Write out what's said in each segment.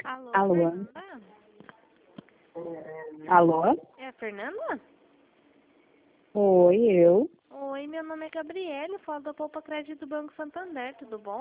Alô, Alô? Fernanda? Alô? É a Fernanda? Oi, eu. Oi, meu nome é Gabriele, falo da Poupa Crédito do Banco Santander, tudo bom?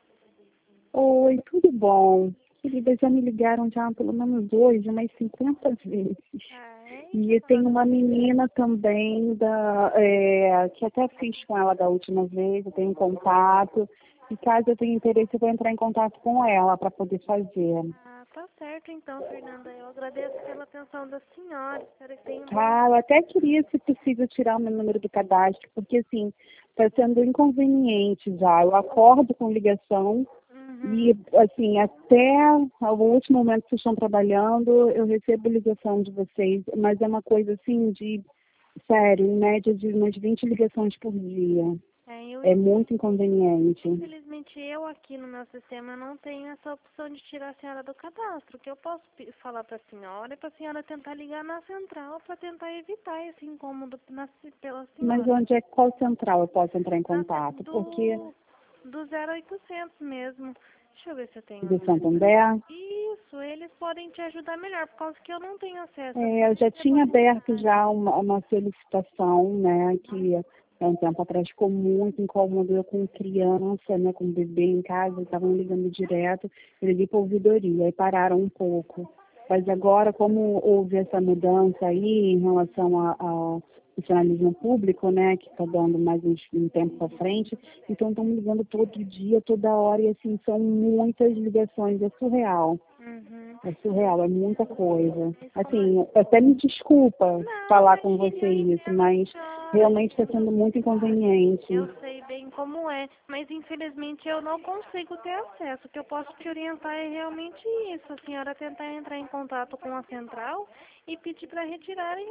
Oi, tudo bom? Querida, já me ligaram já pelo menos hoje umas 50 vezes. Ai, E tem uma menina também que até fiz com ela da última vez, eu tenho contato. E caso eu tenha interesse, eu vou entrar em contato com ela para poder fazer. tá certo então, Fernanda. Eu agradeço pela atenção da senhora. Espero que tenha um bom... Ah, eu até queria, se possível, tirar o meu número do cadastro, porque assim, está sendo inconveniente já. Eu acordo com ligação. E, assim, até o último momento que vocês estão trabalhando, eu recebo ligação de vocês, mas é uma coisa, assim, sério, em média de umas 20 ligações por dia. É muito inconveniente. Infelizmente, eu aqui no meu sistema não tenho essa opção de tirar a senhora do cadastro. O que eu posso falar para a senhora é para a senhora tentar ligar na central para tentar evitar esse incômodo pela Mas senhora. qual central eu posso entrar em contato? Porque Do 0800 mesmo. Deixa eu ver se eu tenho. do Santander, Isso, eles podem te ajudar melhor, por causa que eu não tenho acesso. eu já tinha aberto já uma solicitação, né, que há um tempo atrás ficou muito incômodo, eu com criança, né, com bebê em casa, estavam ligando direto, eu liguei para a ouvidoria, aí pararam um pouco. Mas agora, como houve essa mudança aí em relação ao funcionalismo público, né, que está dando mais um tempo para frente, então estão me ligando todo dia, toda hora, e assim, são muitas ligações, é surreal. É surreal, é muita coisa. Assim, até me desculpa falar com você isso, mas realmente está sendo muito inconveniente. Eu sei bem como é, mas infelizmente eu não consigo ter acesso. O que eu posso te orientar é realmente isso. A senhora tentar entrar em contato com a central e pedir para retirarem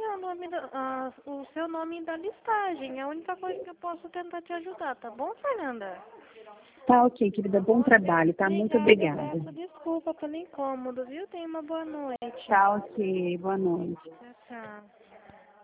o seu nome da listagem. É a única coisa que eu posso tentar te ajudar, tá bom, Fernanda? Tá ok, querida. Bom trabalho, tá? Muito obrigada. Peço desculpa pelo incômodo, viu? Tenha uma boa noite. Tá ok, boa noite. Tchau, tchau.